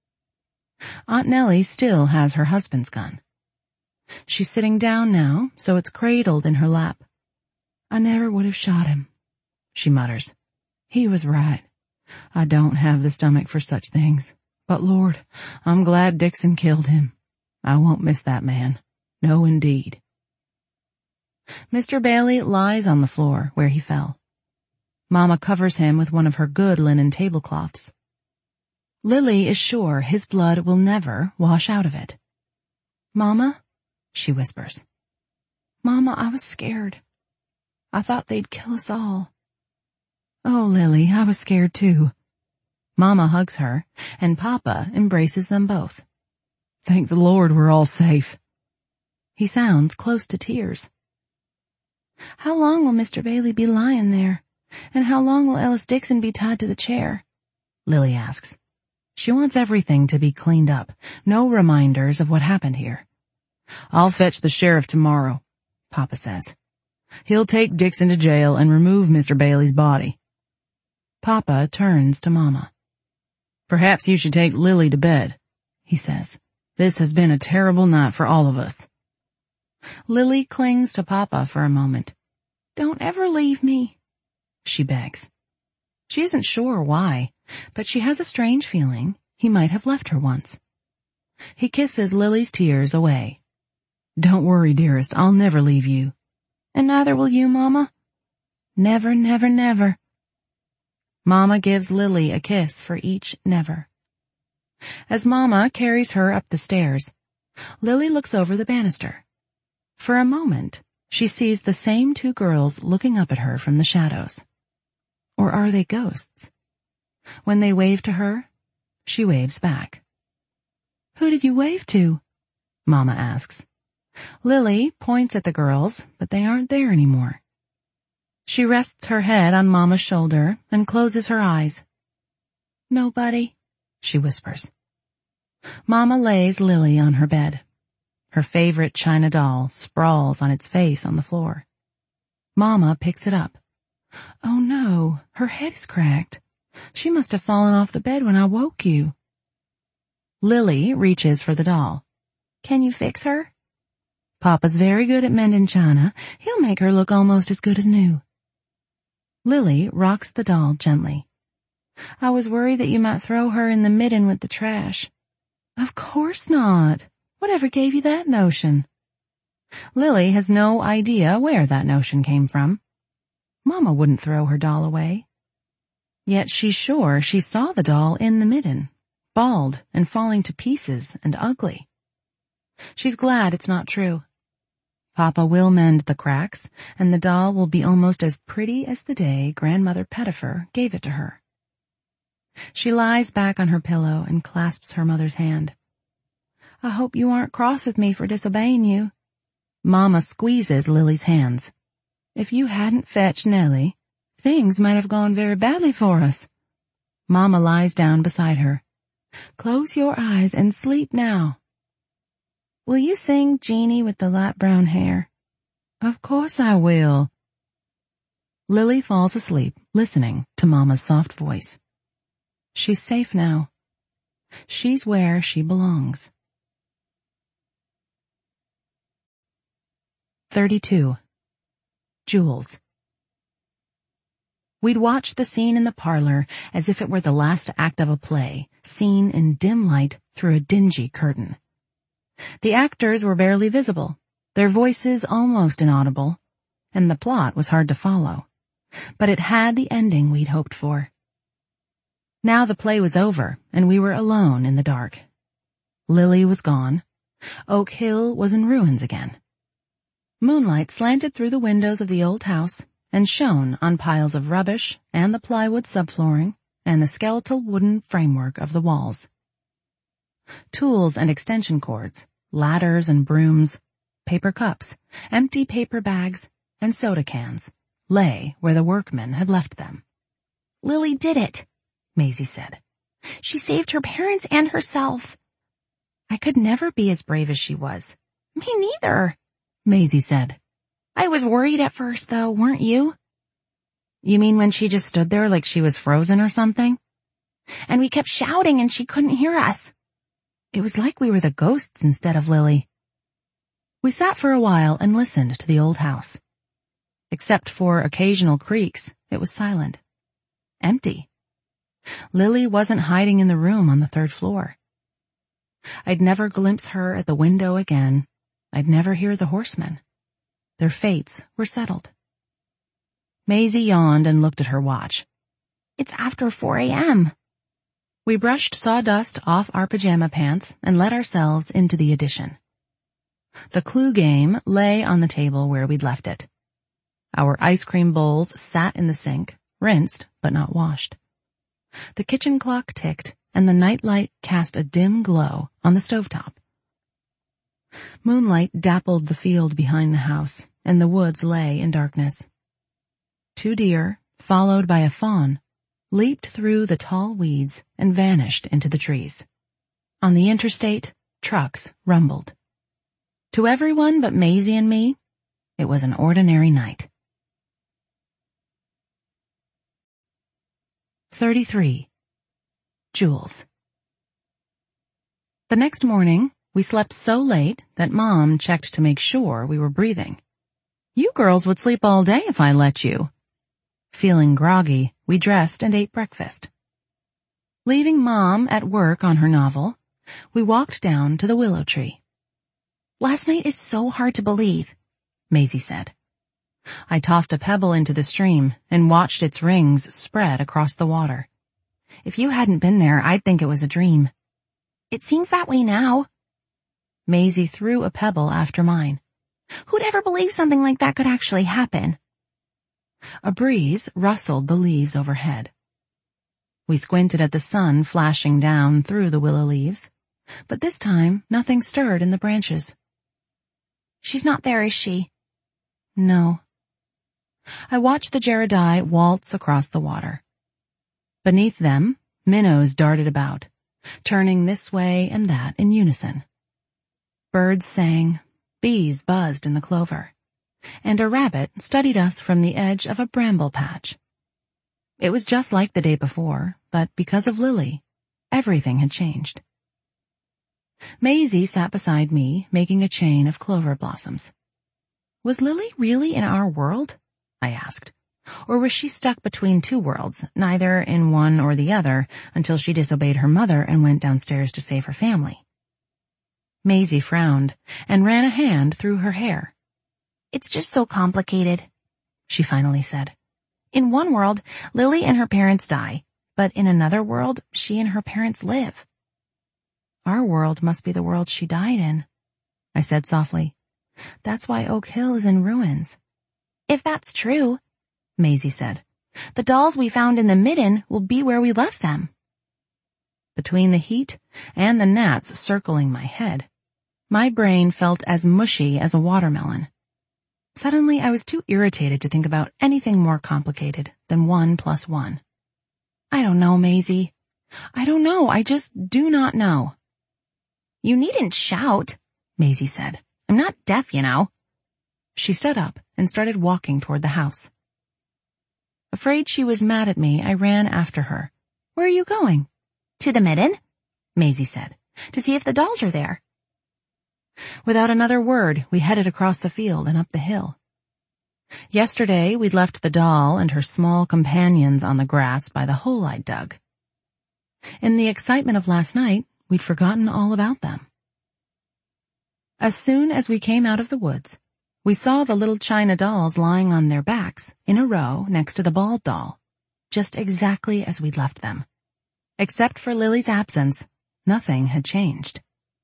Aunt Nellie still has her husband's gun. She's sitting down now, so it's cradled in her lap. "I never would have shot him," she mutters. "He was right. I don't have the stomach for such things. But Lord, I'm glad Dixon killed him. I won't miss that man. No, indeed." Mister Bailey lies on the floor where he fell. Mama covers him with one of her good linen tablecloths. Lily is sure his blood will never wash out of it. "Mama," she whispers. "Mama, I was scared. I thought they'd kill us all." "Oh, Lily, I was scared too." Mama hugs her, and Papa embraces them both. "Thank the Lord we're all safe." He sounds close to tears. "How long will Mister Bailey be lying there? And how long will Ellis Dixon be tied to the chair?" Lily asks. She wants everything to be cleaned up, no reminders of what happened here. "I'll fetch the sheriff tomorrow," Papa says. "He'll take Dixon to jail and remove Mister Bailey's body." Papa turns to Mama. "Perhaps you should take Lily to bed," he says. "This has been a terrible night for all of us." Lily clings to Papa for a moment. "Don't ever leave me," she begs. She isn't sure why, but she has a strange feeling he might have left her once. He kisses Lily's tears away. "Don't worry, dearest, I'll never leave you." "And neither will you, Mama?" "Never, never, never." Mama gives Lily a kiss for each never. As Mama carries her up the stairs, Lily looks over the banister. For a moment, she sees the same two girls looking up at her from the shadows. Or are they ghosts? When they wave to her, she waves back. "Who did you wave to?" Mama asks. Lily points at the girls, but they aren't there anymore. She rests her head on Mama's shoulder and closes her eyes. "Nobody," she whispers. Mama lays Lily on her bed. Her favorite china doll sprawls on its face on the floor. Mama picks it up. "Oh no, her head is cracked. She must have fallen off the bed when I woke you." Lily reaches for the doll. "Can you fix her?" "Papa's very good at mending china. He'll make her look almost as good as new." Lily rocks the doll gently. "I was worried that you might throw her in the midden with the trash." "Of course not. Whatever gave you that notion?" Lily has no idea where that notion came from. Mama wouldn't throw her doll away. Yet she's sure she saw the doll in the midden, bald and falling to pieces and ugly. She's glad it's not true. Papa will mend the cracks, and the doll will be almost as pretty as the day Grandmother Pettifer gave it to her. She lies back on her pillow and clasps her mother's hand. "I hope you aren't cross with me for disobeying you." Mama squeezes Lily's hands. "If you hadn't fetched Nellie, things might have gone very badly for us." Mama lies down beside her. "Close your eyes and sleep now." "Will you sing Jeannie with the light brown hair?" "Of course I will." Lily falls asleep, listening to Mama's soft voice. She's safe now. She's where she belongs. thirty-two. Jules. We'd watch the scene in the parlor as if it were the last act of a play, seen in dim light through a dingy curtain. The actors were barely visible, their voices almost inaudible, and the plot was hard to follow. But it had the ending we'd hoped for. Now the play was over, and we were alone in the dark. Lily was gone. Oak Hill was in ruins again. Moonlight slanted through the windows of the old house and shone on piles of rubbish and the plywood subflooring and the skeletal wooden framework of the walls. Tools and extension cords, ladders and brooms, paper cups, empty paper bags, and soda cans lay where the workmen had left them. "Lily did it," Maisie said. "She saved her parents and herself." I could never be as brave as she was. "Me neither." Maisie said. I was worried at first, though, weren't you? You mean when she just stood there like she was frozen or something? And we kept shouting and she couldn't hear us. It was like we were the ghosts instead of Lily. We sat for a while and listened to the old house. Except for occasional creaks, it was silent. Empty. Lily wasn't hiding in the room on the third floor. I'd never glimpse her at the window again. I'd never hear the horsemen. Their fates were settled. Maisie yawned and looked at her watch. It's after four a.m. We brushed sawdust off our pajama pants and let ourselves into the addition. The Clue game lay on the table where we'd left it. Our ice cream bowls sat in the sink, rinsed but not washed. The kitchen clock ticked and the nightlight cast a dim glow on the stovetop. Moonlight dappled the field behind the house, and the woods lay in darkness. Two deer, followed by a fawn, leaped through the tall weeds and vanished into the trees. On the interstate, trucks rumbled. To everyone but Maisie and me, it was an ordinary night. thirty-three. Jules. The next morning, we slept so late that Mom checked to make sure we were breathing. You girls would sleep all day if I let you. Feeling groggy, we dressed and ate breakfast. Leaving Mom at work on her novel, we walked down to the willow tree. Last night is so hard to believe, Maisie said. I tossed a pebble into the stream and watched its rings spread across the water. If you hadn't been there, I'd think it was a dream. It seems that way now. Maisie threw a pebble after mine. Who'd ever believe something like that could actually happen? A breeze rustled the leaves overhead. We squinted at the sun flashing down through the willow leaves, but this time nothing stirred in the branches. She's not there, is she? No. I watched the Gerardii waltz across the water. Beneath them, minnows darted about, turning this way and that in unison. Birds sang, bees buzzed in the clover, and a rabbit studied us from the edge of a bramble patch. It was just like the day before, but because of Lily, everything had changed. Maisie sat beside me, making a chain of clover blossoms. Was Lily really in our world? I asked. Or was she stuck between two worlds, neither in one or the other, until she disobeyed her mother and went downstairs to save her family? Maisie frowned and ran a hand through her hair. It's just so complicated, she finally said. In one world, Lily and her parents die, but in another world, she and her parents live. Our world must be the world she died in, I said softly. That's why Oak Hill is in ruins. If that's true, Maisie said, the dolls we found in the midden will be where we left them. Between the heat and the gnats circling my head, my brain felt as mushy as a watermelon. Suddenly I was too irritated to think about anything more complicated than one plus one. I don't know, Maisie. I don't know. I just do not know. You needn't shout, Maisie said. I'm not deaf, you know. She stood up and started walking toward the house. Afraid she was mad at me, I ran after her. Where are you going? To the midden, Maisie said, to see if the dolls are there. Without another word, we headed across the field and up the hill. Yesterday, we'd left the doll and her small companions on the grass by the hole I'd dug. In the excitement of last night, we'd forgotten all about them. As soon as we came out of the woods, we saw the little china dolls lying on their backs in a row next to the bald doll, just exactly as we'd left them. Except for Lily's absence, nothing had changed.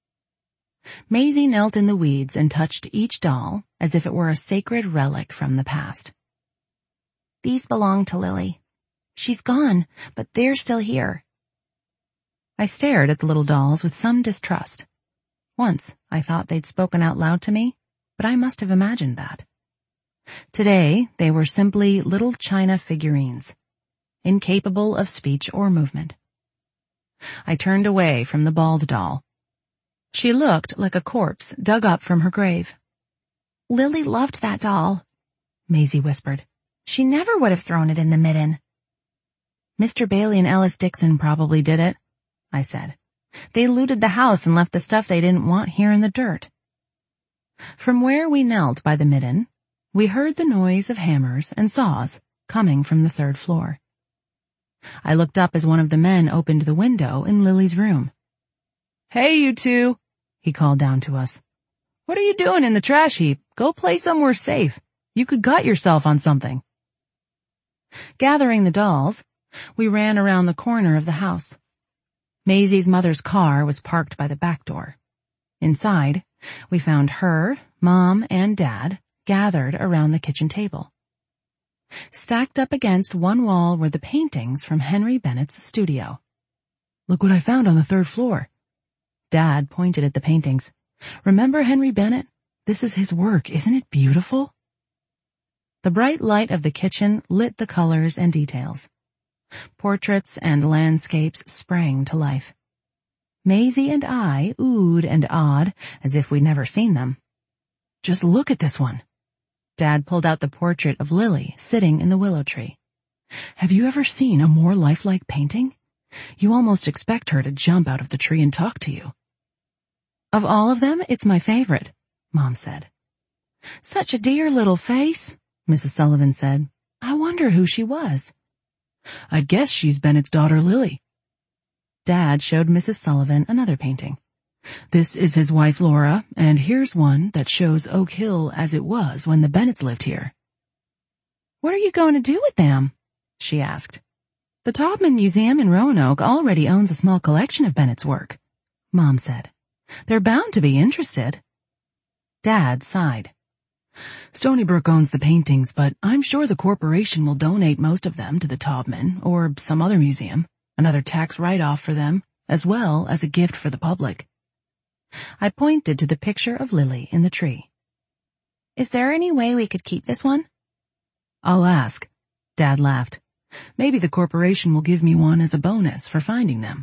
Maisie knelt in the weeds and touched each doll as if it were a sacred relic from the past. These belong to Lily. She's gone, but they're still here. I stared at the little dolls with some distrust. Once, I thought they'd spoken out loud to me, but I must have imagined that. Today, they were simply little china figurines, incapable of speech or movement. I turned away from the bald doll. She looked like a corpse dug up from her grave. Lily loved that doll, Maisie whispered. She never would have thrown it in the midden. Mister Bailey and Ellis Dixon probably did it, I said. They looted the house and left the stuff they didn't want here in the dirt. From where we knelt by the midden, we heard the noise of hammers and saws coming from the third floor. I looked up as one of the men opened the window in Lily's room. "Hey, you two," he called down to us. "What are you doing in the trash heap? Go play somewhere safe. You could gut yourself on something." Gathering the dolls, we ran around the corner of the house. Maisie's mother's car was parked by the back door. Inside, we found her, Mom, and Dad gathered around the kitchen table. Stacked up against one wall were the paintings from Henry Bennett's studio. "Look what I found on the third floor." Dad pointed at the paintings. "Remember Henry Bennett? This is his work. Isn't it beautiful?" The bright light of the kitchen lit the colors and details. Portraits and landscapes sprang to life. Maisie and I oohed and awed as if we'd never seen them. "Just look at this one." Dad pulled out the portrait of Lily sitting in the willow tree. "Have you ever seen a more lifelike painting? You almost expect her to jump out of the tree and talk to you." "Of all of them, it's my favorite," Mom said. "Such a dear little face," Missus Sullivan said. "I wonder who she was." "I'd guess she's Bennett's daughter Lily." Dad showed Missus Sullivan another painting. "This is his wife Laura, and here's one that shows Oak Hill as it was when the Bennetts lived here." "What are you going to do with them?" she asked. "The Taubman Museum in Roanoke already owns a small collection of Bennett's work," Mom said. "They're bound to be interested." Dad sighed. "Stony Brook owns the paintings, but I'm sure the corporation will donate most of them to the Taubman or some other museum, another tax write-off for them, as well as a gift for the public." I pointed to the picture of Lily in the tree. "Is there any way we could keep this one?" "I'll ask," Dad laughed. "Maybe the corporation will give me one as a bonus for finding them."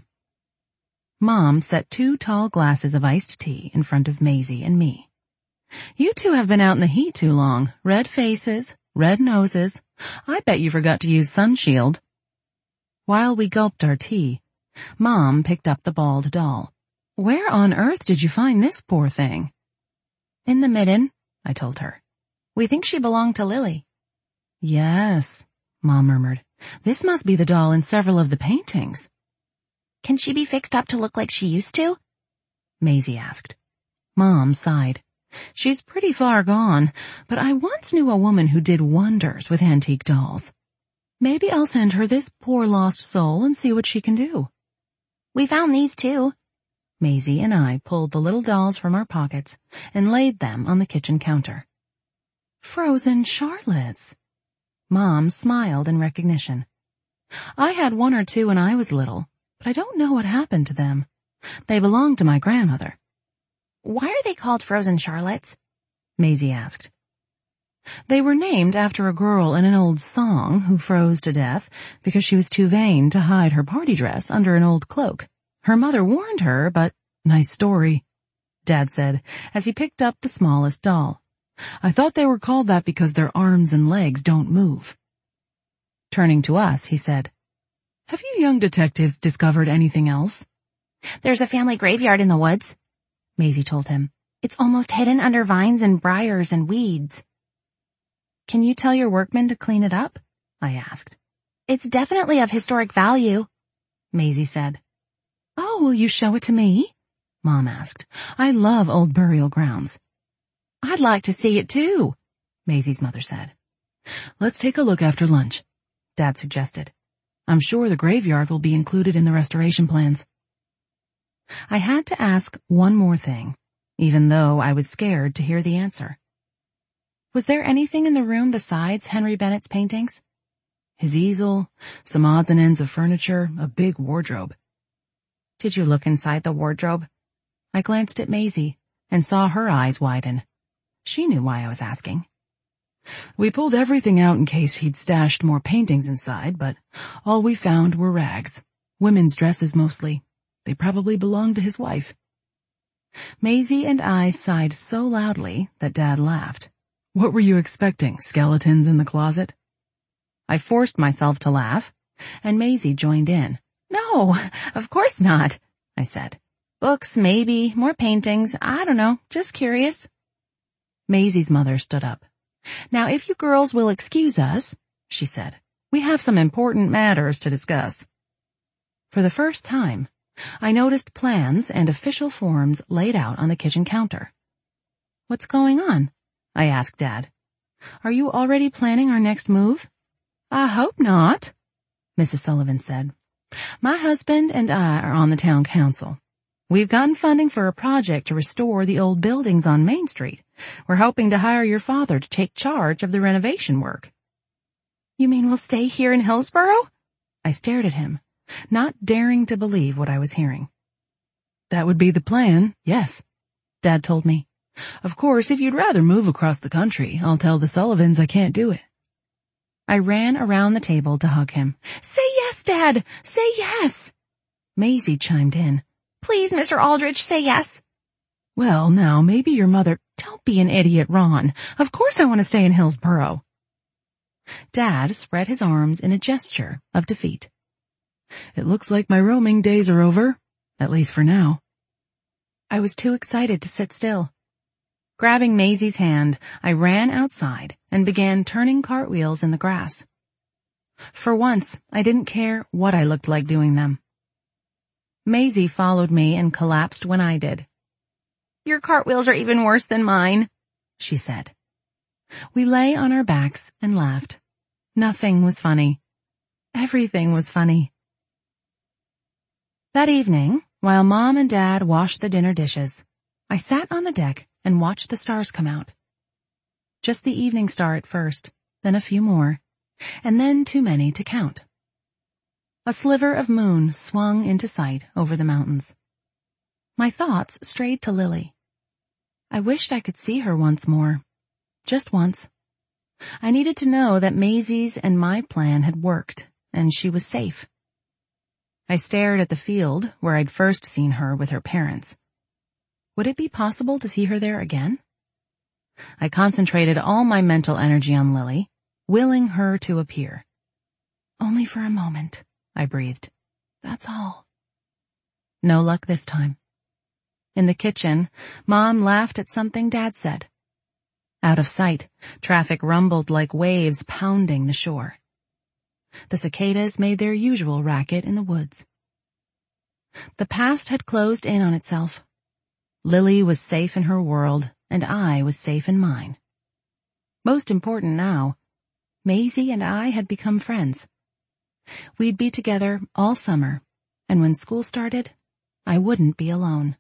Mom set two tall glasses of iced tea in front of Maisie and me. "You two have been out in the heat too long. Red faces, red noses. I bet you forgot to use sunshield." While we gulped our tea, Mom picked up the bald doll. "Where on earth did you find this poor thing?" "In the midden," I told her. "We think she belonged to Lily." "Yes," Mom murmured. "This must be the doll in several of the paintings." "Can she be fixed up to look like she used to?" Maisie asked. Mom sighed. "She's pretty far gone, but I once knew a woman who did wonders with antique dolls. Maybe I'll send her this poor lost soul and see what she can do." "We found these too." Maisie and I pulled the little dolls from our pockets and laid them on the kitchen counter. "Frozen Charlottes." Mom smiled in recognition. "I had one or two when I was little, but I don't know what happened to them. They belonged to my grandmother." "Why are they called Frozen Charlottes?" Maisie asked. "They were named after a girl in an old song who froze to death because she was too vain to hide her party dress under an old cloak. Her mother warned her, but—" "Nice story," Dad said as he picked up the smallest doll. "I thought they were called that because their arms and legs don't move." Turning to us, he said, "Have you young detectives discovered anything else?" "There's a family graveyard in the woods," Maisie told him. "It's almost hidden under vines and briars and weeds." "Can you tell your workmen to clean it up?" I asked. "It's definitely of historic value," Maisie said. "Oh, will you show it to me?" Mom asked. "I love old burial grounds." "I'd like to see it too," Maisie's mother said. "Let's take a look after lunch," Dad suggested. "I'm sure the graveyard will be included in the restoration plans." I had to ask one more thing, even though I was scared to hear the answer. Was there anything in the room besides Henry Bennett's paintings? His easel, some odds and ends of furniture, a big wardrobe. "Did you look inside the wardrobe?" I glanced at Maisie and saw her eyes widen. She knew why I was asking. "We pulled everything out in case he'd stashed more paintings inside, but all we found were rags. Women's dresses mostly. They probably belonged to his wife." Maisie and I sighed so loudly that Dad laughed. What were you expecting, skeletons in the closet? I forced myself to laugh, and Maisie joined in. No, of course not, I said. Books, maybe, more paintings, I don't know, just curious. Maisie's mother stood up. Now if you girls will excuse us, she said, we have some important matters to discuss. For the first time, I noticed plans and official forms laid out on the kitchen counter. What's going on? I asked Dad. Are you already planning our next move? I hope not, Missus Sullivan said. My husband and I are on the town council. We've gotten funding for a project to restore the old buildings on Main Street. We're hoping to hire your father to take charge of the renovation work. You mean we'll stay here in Hillsborough? I stared at him, not daring to believe what I was hearing. That would be the plan, yes, Dad told me. Of course, if you'd rather move across the country, I'll tell the Sullivans I can't do it. I ran around the table to hug him. Say yes, Dad! Say yes! Maisie chimed in. Please, Mister Aldrich, say yes. Well, now, maybe your mother— Don't be an idiot, Ron. Of course I want to stay in Hillsborough. Dad spread his arms in a gesture of defeat. It looks like my roaming days are over, at least for now. I was too excited to sit still. Grabbing Maisie's hand, I ran outside and began turning cartwheels in the grass. For once, I didn't care what I looked like doing them. Maisie followed me and collapsed when I did. Your cartwheels are even worse than mine, she said. We lay on our backs and laughed. Nothing was funny. Everything was funny. That evening, while Mom and Dad washed the dinner dishes, I sat on the deck and watched the stars come out. Just the evening star at first, then a few more, and then too many to count. A sliver of moon swung into sight over the mountains. My thoughts strayed to Lily. I wished I could see her once more. Just once. I needed to know that Maisie's and my plan had worked, and she was safe. I stared at the field where I'd first seen her with her parents. Would it be possible to see her there again? I concentrated all my mental energy on Lily, willing her to appear. Only for a moment, I breathed. That's all. No luck this time. In the kitchen, Mom laughed at something Dad said. Out of sight, traffic rumbled like waves pounding the shore. The cicadas made their usual racket in the woods. The past had closed in on itself. Lily was safe in her world, and I was safe in mine. Most important now, Maisie and I had become friends. We'd be together all summer, and when school started, I wouldn't be alone.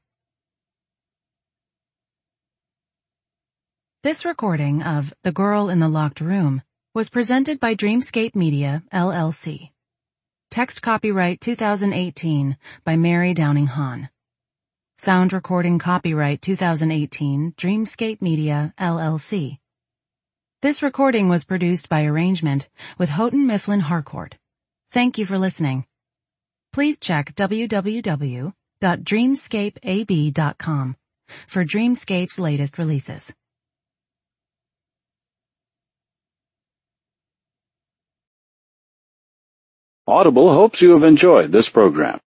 This recording of The Girl in the Locked Room was presented by Dreamscape Media, L L C. Text copyright two thousand eighteen by Mary Downing Hahn. Sound recording copyright two thousand eighteen, Dreamscape Media, L L C. This recording was produced by arrangement with Houghton Mifflin Harcourt. Thank you for listening. Please check w w w dot dreamscape a b dot com for Dreamscape's latest releases. Audible hopes you have enjoyed this program.